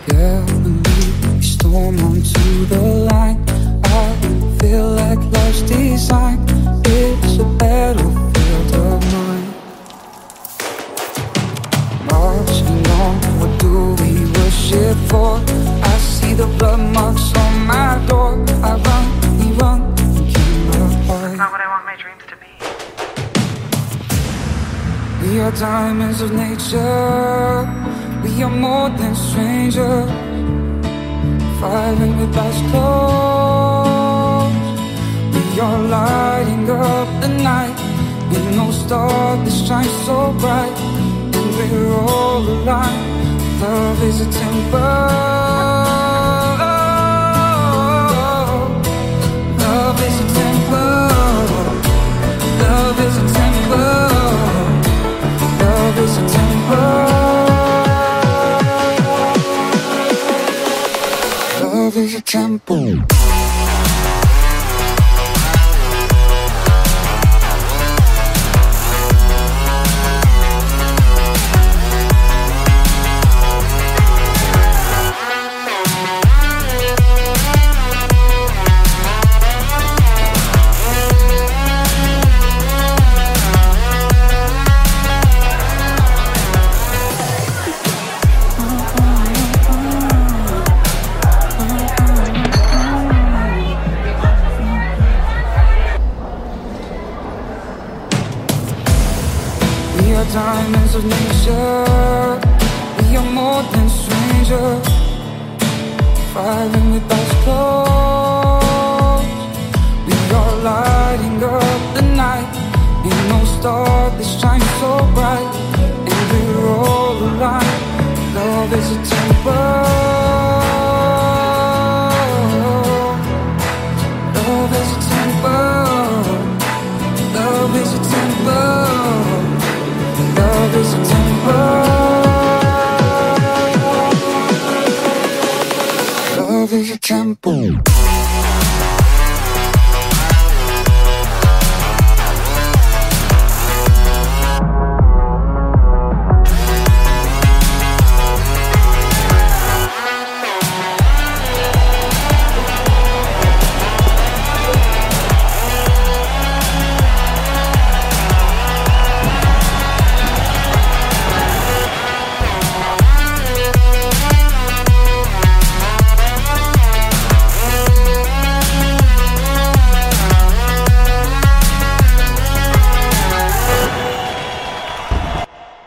Can't believe we storm onto the line. I feel like life's design is a battlefield of mine. Marching on, what do we worship for? I see the blood marks on my door. I run, we run, and keep apart. That's not what I want my dreams to be. We are diamonds of nature. We are more than strangers. Firing with eyes closed. We are lighting up the night. With no star that shines so bright. And we're all alive. Love is a temper. Love is a temper. Love is a temper. Love is a temper. Love is a temple. We are diamonds of nature. We are more than strangers. Firing with eyes closed. We are lighting up the night. Ain't no star that shines so bright. And we're all alive. Love is a